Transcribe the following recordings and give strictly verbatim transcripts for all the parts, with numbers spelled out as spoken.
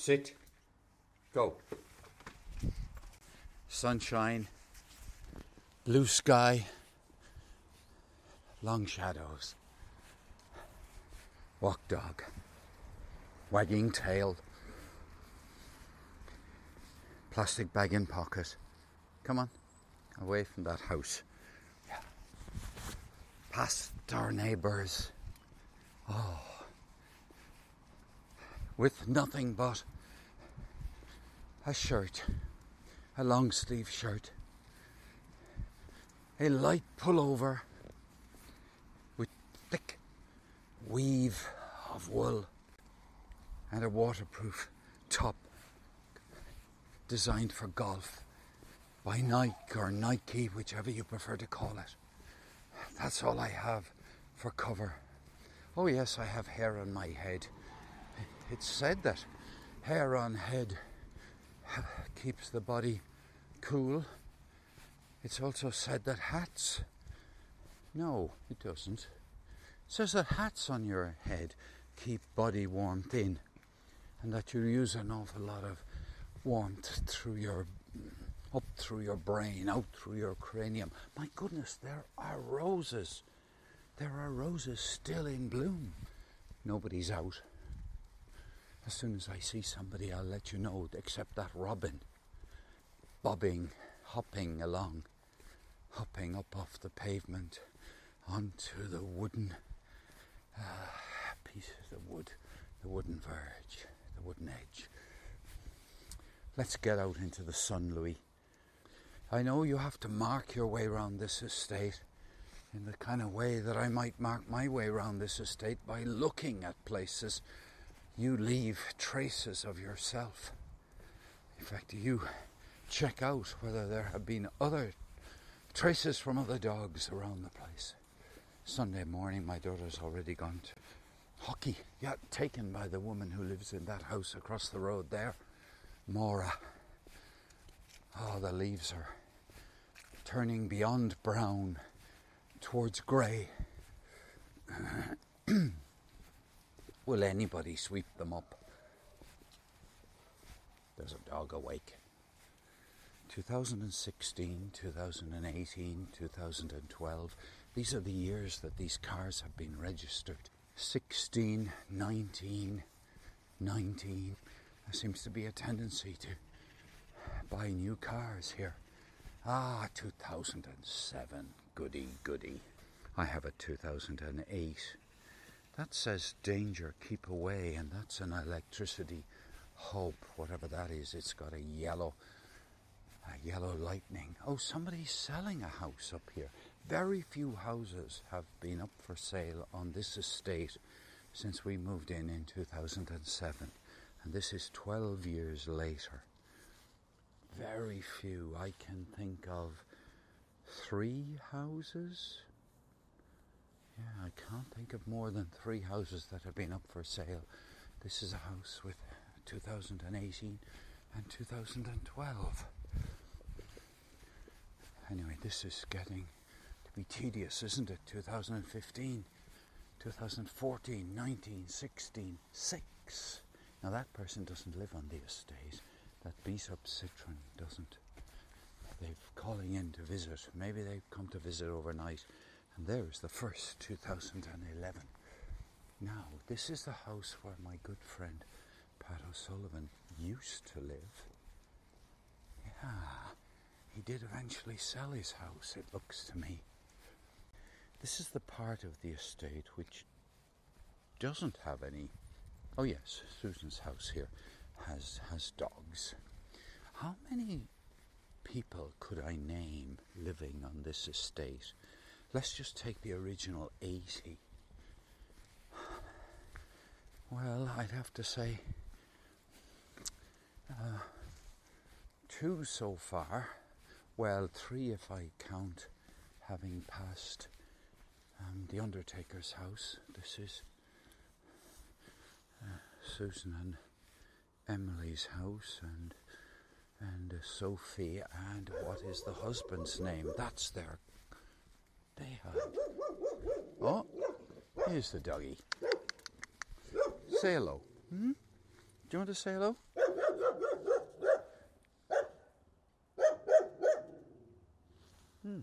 Sit. Go. Sunshine, blue sky, long shadows. Walk dog, wagging tail, plastic bag in pocket. Come on, away from that house. Yeah. Past our neighbours. Oh. With nothing but a shirt, a long sleeve shirt, a light pullover with thick weave of wool, and a waterproof top designed for golf by Nike or Nike, whichever you prefer to call it. That's all I have for cover. Oh yes, I have hair on my head. It's said that hair on head keeps the body cool. It's also said that hats... No, it doesn't. It says that hats on your head keep body warmth in, and that you use an awful lot of warmth through your... up through your brain, out through your cranium. My goodness, there are roses. There are roses still in bloom. Nobody's out. As soon as I see somebody, I'll let you know, except that robin, bobbing, hopping along, hopping up off the pavement onto the wooden uh, piece of the wood, the wooden verge, the wooden edge. Let's get out into the sun, Louis. I know you have to mark your way around this estate in the kind of way that I might mark my way around this estate by looking at places. You leave traces of yourself. In fact, you check out whether there have been other traces from other dogs around the place. Sunday morning, my daughter's already gone to hockey. Yeah, taken by the woman who lives in that house across the road there, Maura. Oh, the leaves are turning beyond brown towards grey. Will anybody sweep them up? There's a dog awake. twenty sixteen, twenty eighteen, twenty twelve. These are the years that these cars have been registered. sixteen, nineteen, nineteen. There seems to be a tendency to buy new cars here. Ah, two thousand seven. Goody, goody. I have a two thousand eight. That says danger, keep away, and that's an electricity hub, whatever that is. It's got a yellow, a yellow lightning. Oh, somebody's selling a house up here. Very few houses have been up for sale on this estate since we moved in in two thousand seven, and this is twelve years later. Very few. I can think of three houses. Yeah, I can't think of more than three houses that have been up for sale. This is a house with two thousand eighteen and two thousand twelve. Anyway, this is getting to be tedious, isn't it? two thousand fifteen, two thousand fourteen, nineteen, sixteen, six. Now that person doesn't live on the estate. That Bishop Citron doesn't. They're calling in to visit. Maybe they've come to visit overnight. And there's the first, two thousand eleven. Now, this is the house where my good friend Pat O'Sullivan used to live. Yeah, he did eventually sell his house, it looks to me. This is the part of the estate which doesn't have any... Oh yes, Susan's house here has, has dogs. How many people could I name living on this estate? Let's just take the original eighty. Well, I'd have to say uh, two so far. Well, three if I count having passed um, the undertaker's house. This is uh, Susan and Emily's house, and and uh, Sophie, and what is the husband's name? That's their... They have... Oh, here's the doggy. Say hello. Hmm? you want to say hello? Hmm.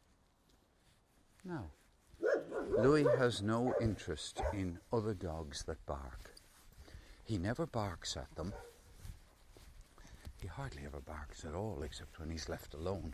No. Louis has no interest in other dogs that bark. He never barks at them. He hardly ever barks at all, except when he's left alone.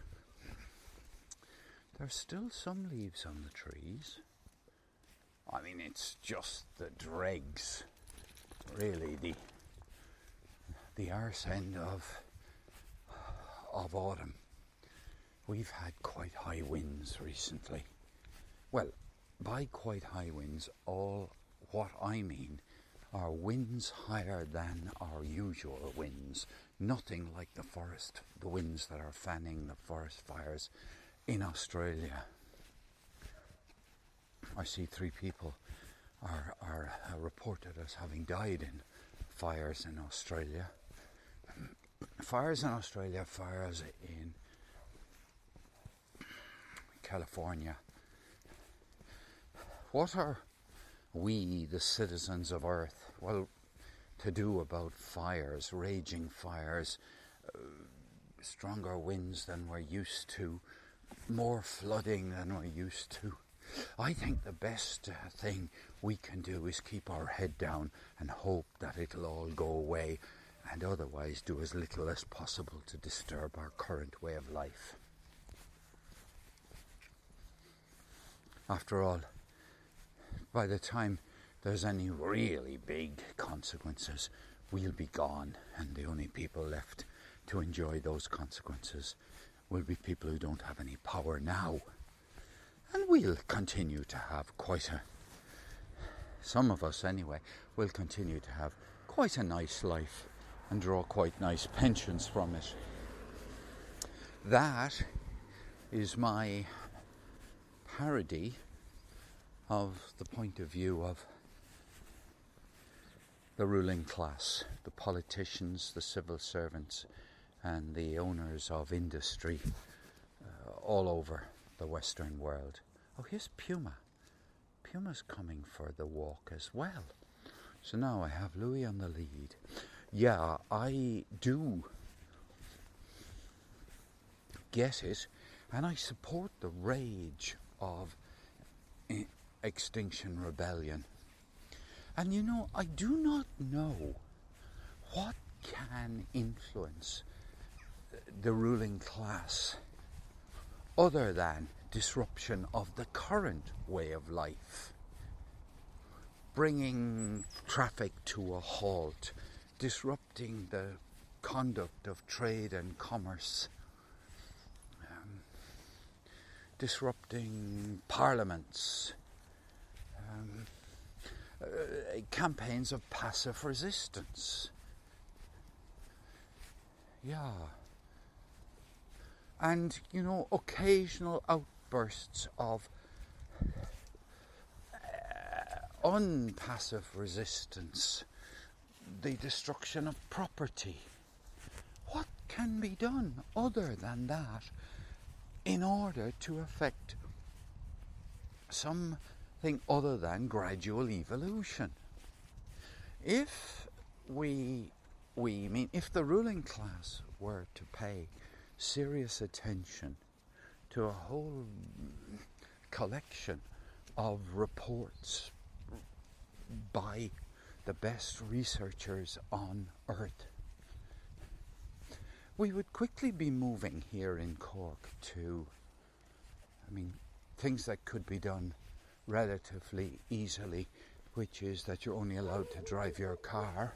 There's still some leaves on the trees. I mean, it's just the dregs, really, the the arse end of of autumn. We've had quite high winds recently. Well, by quite high winds, all what I mean are winds higher than our usual winds. Nothing like the forest, the winds that are fanning the forest fires in Australia. I see three people are, are uh, reported as having died in fires in Australia. Fires in Australia, fires in California. What are we, the citizens of Earth, well, to do about fires, raging fires, uh, stronger winds than we're used to, more flooding than we're used to? I think the best uh, thing we can do is keep our head down and hope that it'll all go away, and otherwise do as little as possible to disturb our current way of life. After all, by the time there's any really big consequences, we'll be gone, and the only people left to enjoy those consequences will be people who don't have any power now. And we'll continue to have quite a, some of us anyway, will continue to have quite a nice life and draw quite nice pensions from it. That is my parody of the point of view of the ruling class, the politicians, the civil servants, and the owners of industry uh, all over the Western world. Oh, here's Puma. Puma's coming for the walk as well. So now I have Louis on the lead. Yeah, I do get it, and I support the rage of Extinction Rebellion. And you know, I do not know what can influence the ruling class other than disruption of the current way of life, bringing traffic to a halt, disrupting the conduct of trade and commerce, um, disrupting parliaments, um, uh, campaigns of passive resistance. Yeah. And, you know, occasional outbursts of uh, unpassive resistance, the destruction of property. What can be done other than that in order to effect something other than gradual evolution? If we, we mean, if the ruling class were to pay serious attention to a whole collection of reports by the best researchers on Earth, we would quickly be moving here in Cork to, I mean, things that could be done relatively easily, which is that you're only allowed to drive your car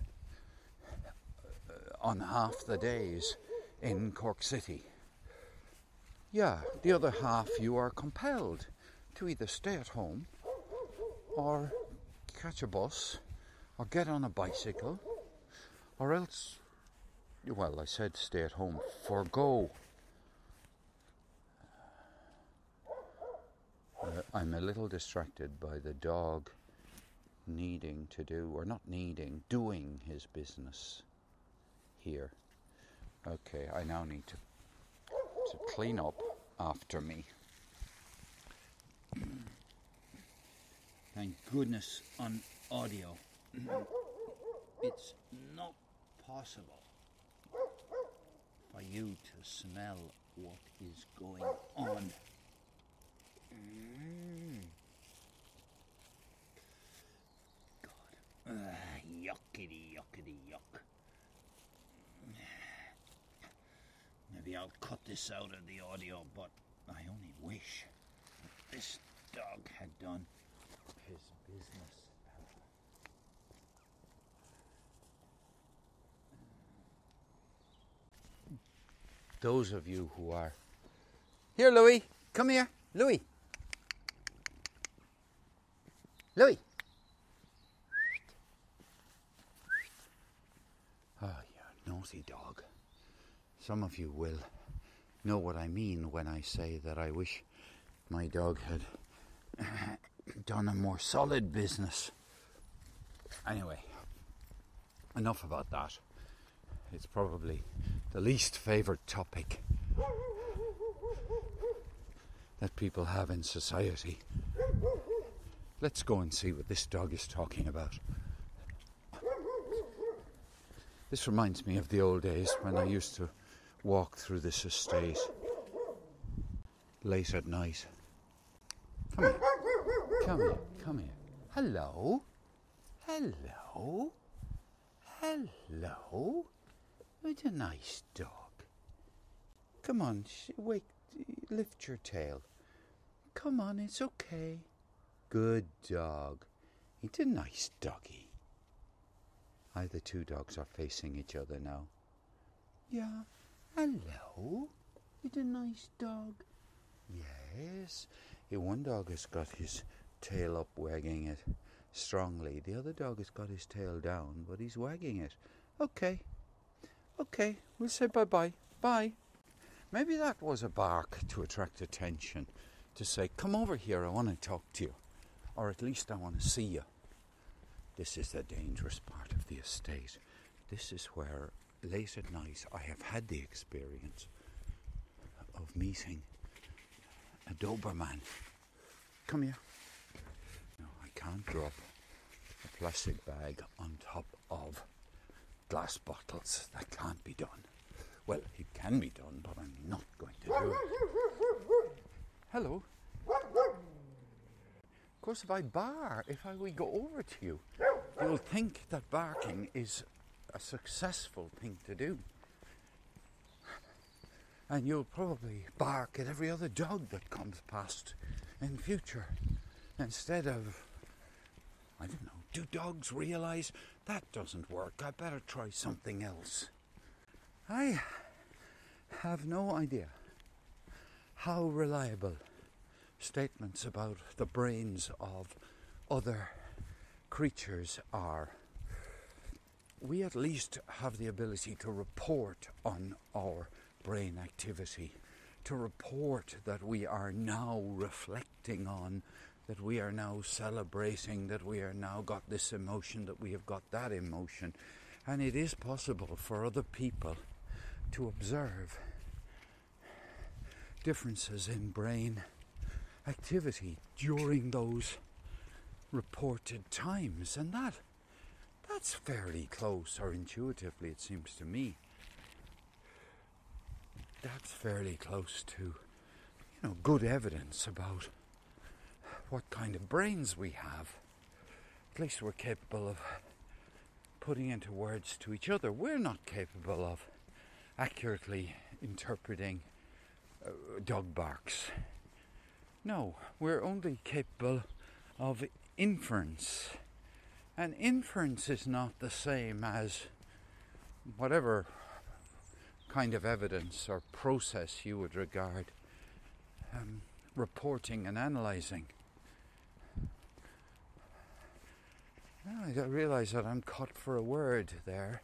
on half the days in Cork City. Yeah, the other half you are compelled to either stay at home or catch a bus or get on a bicycle, or else, well, I said stay at home, forgo. Uh, I'm a little distracted by the dog needing to do, or not needing, doing his business here. Okay, I now need to, to clean up after me. Thank goodness on audio. It's not possible for you to smell what is going on. Mm. God. Uh, yuckity, yuckity, yuck. Maybe I'll cut this out of the audio, but I only wish that this dog had done his business. Those of you who are... Here, Louis. Come here. Louis. Louis. Oh, you naughty dog. Some of you will know what I mean when I say that I wish my dog had done a more solid business. Anyway, enough about that. It's probably the least favourite topic that people have in society. Let's go and see what this dog is talking about. This reminds me of the old days when I used to walk through this estate late at night. Come here. Come here. Come here. Hello. Hello. Hello. It's a nice dog. Come on, wake, lift your tail. Come on, it's okay. Good dog. It's a nice doggy. Aye, the two dogs are facing each other now. Yeah. Hello. It's a nice dog. Yes. Yeah, one dog has got his tail up, wagging it strongly. The other dog has got his tail down, but he's wagging it. Okay. Okay, we'll say bye-bye. Bye. Maybe that was a bark to attract attention, to say, come over here, I want to talk to you. Or at least I want to see you. This is the dangerous part of the estate. This is where, late at night, I have had the experience of meeting a Doberman. Come here. No, I can't drop a plastic bag on top of glass bottles. That can't be done. Well, it can be done, but I'm not going to do it. Hello. Of course, if I bar, if I we go over to you, you'll think that barking is a successful thing to do. And you'll probably bark at every other dog that comes past in future. Instead of, I don't know, do dogs realise that doesn't work? I better try something else. I have no idea how reliable statements about the brains of other creatures are. We at least have the ability to report on our brain activity, to report that we are now reflecting on, that we are now celebrating, that we are now got this emotion, that we have got that emotion. And it is possible for other people to observe differences in brain activity during those reported times, and that that's fairly close, or intuitively it seems to me, that's fairly close to, you know, good evidence about what kind of brains we have. At least we're capable of putting into words to each other. We're not capable of accurately interpreting uh, dog barks. No, we're only capable of inference. And inference is not the same as whatever kind of evidence or process you would regard um, reporting and analysing. I realise that I'm caught for a word there.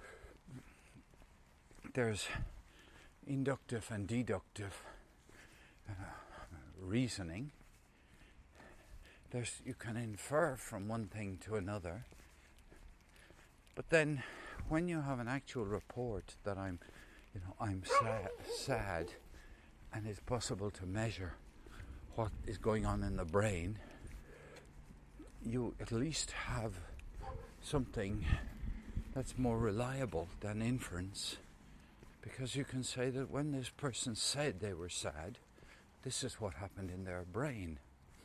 There's inductive and deductive uh, reasoning. There's, you can infer from one thing to another. But then, when you have an actual report that I'm, you know, I'm sad, sad, and it's possible to measure what is going on in the brain, you at least have something that's more reliable than inference, because you can say that when this person said they were sad, this is what happened in their brain.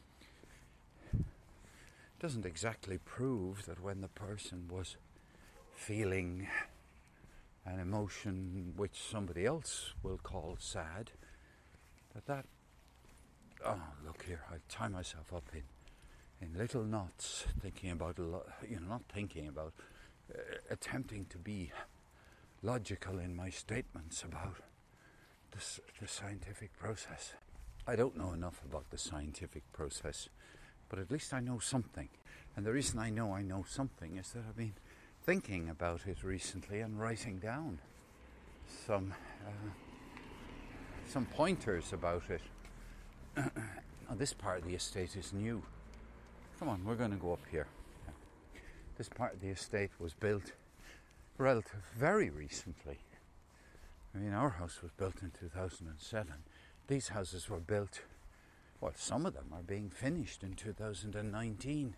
It doesn't exactly prove that when the person was feeling an emotion which somebody else will call sad, that that, oh look here, I tie myself up in, in little knots thinking about, a lot, you know, not thinking about, uh, attempting to be logical in my statements about this, the scientific process. I don't know enough about the scientific process, but at least I know something. And the reason I know I know something is that I've been thinking about it recently and writing down some uh, some pointers about it. Now, this part of the estate is new. Come on, we're going to go up here. Yeah. This part of the estate was built relative very recently. I mean, our house was built in two thousand seven. These houses were built, well, some of them are being finished in two thousand nineteen.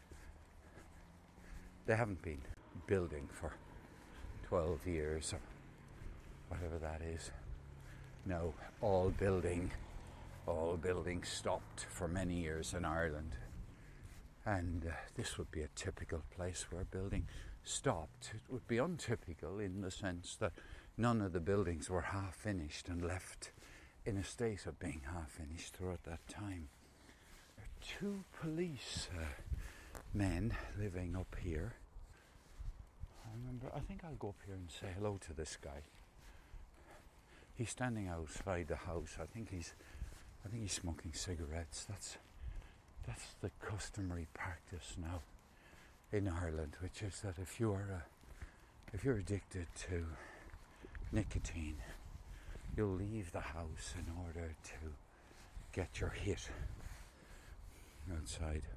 They haven't been building for twelve years or whatever that is. No, all building, all building stopped for many years in Ireland. And uh, this would be a typical place where building stopped. It would be untypical in the sense that none of the buildings were half finished and left in a state of being half finished throughout that time. There are two police uh, men living up here. I remember, I think I'll go up here and say hello to this guy. He's standing outside the house. I think he's I think he's smoking cigarettes. That's that's the customary practice now in Ireland, which is that if you're uh, if you're addicted to nicotine, you'll leave the house in order to get your hit outside.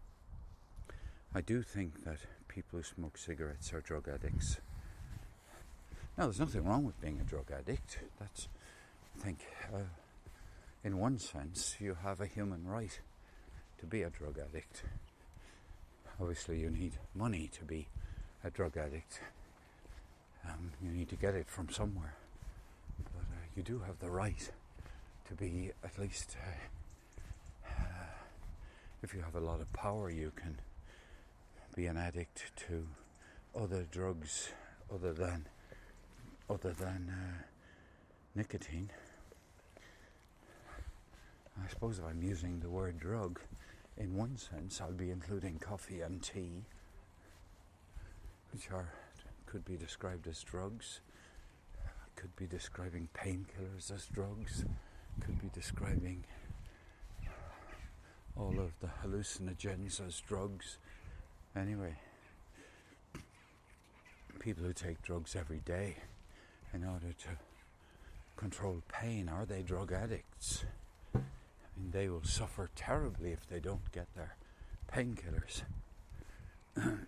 I do think that people who smoke cigarettes are drug addicts. Now, there's nothing wrong with being a drug addict. That's, I think, uh, in one sense, you have a human right to be a drug addict. Obviously, you need money to be a drug addict. Um, you need to get it from somewhere. But uh, you do have the right to be, at least, uh, uh, if you have a lot of power, you can be an addict to other drugs other than other than uh, nicotine. I suppose if I'm using the word drug, in one sense I'll be including coffee and tea, which are could be described as drugs, could be describing painkillers as drugs, could be describing all of the hallucinogens as drugs. Anyway, people who take drugs every day in order to control pain, are they drug addicts? I mean, they will suffer terribly if they don't get their painkillers. And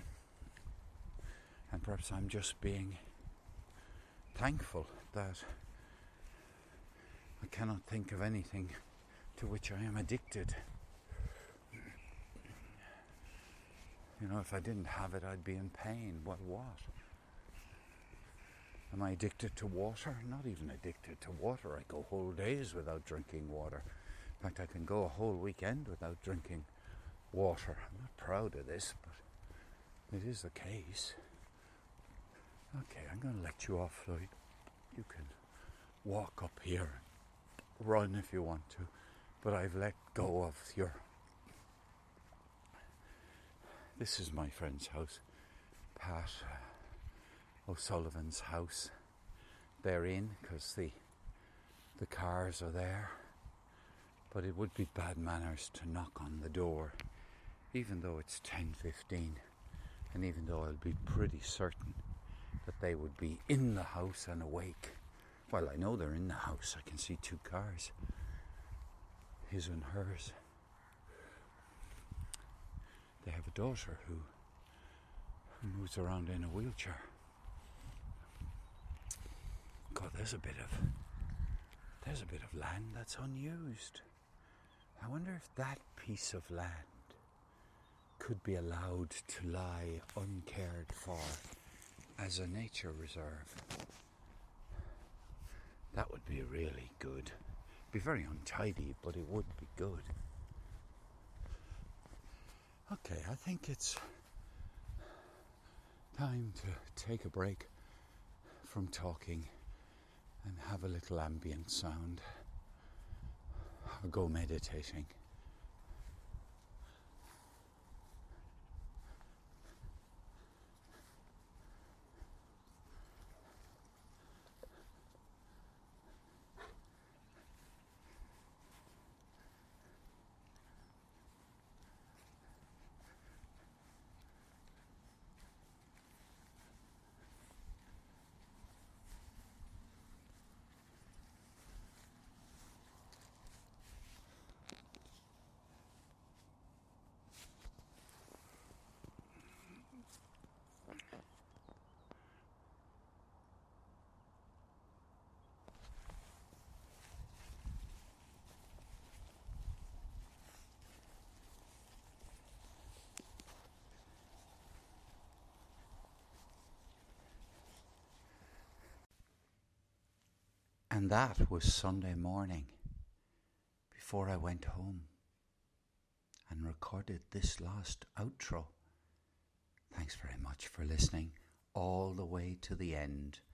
perhaps I'm just being thankful that I cannot think of anything to which I am addicted. You know, if I didn't have it, I'd be in pain. What, what? Am I addicted to water? Not even addicted to water. I go whole days without drinking water. In fact, I can go a whole weekend without drinking water. I'm not proud of this, but it is the case. Okay, I'm going to let you off, Lloyd. You can walk up here and run if you want to, but I've let go of your... This is my friend's house, Pat O'Sullivan's house. They're in because the the cars are there, but it would be bad manners to knock on the door, even though it's ten fifteen, and even though I'll be pretty certain that they would be in the house and awake. Well, I know they're in the house. I can see two cars, his and hers. They have a daughter who, who moves around in a wheelchair. God, there's a bit of there's a bit of land that's unused. I wonder if that piece of land could be allowed to lie uncared for as a nature reserve. That would be really good. Be very untidy, but it would be good. Okay, I think it's time to take a break from talking and have a little ambient sound. I'll go meditating. And that was Sunday morning, before I went home and recorded this last outro. Thanks very much for listening all the way to the end.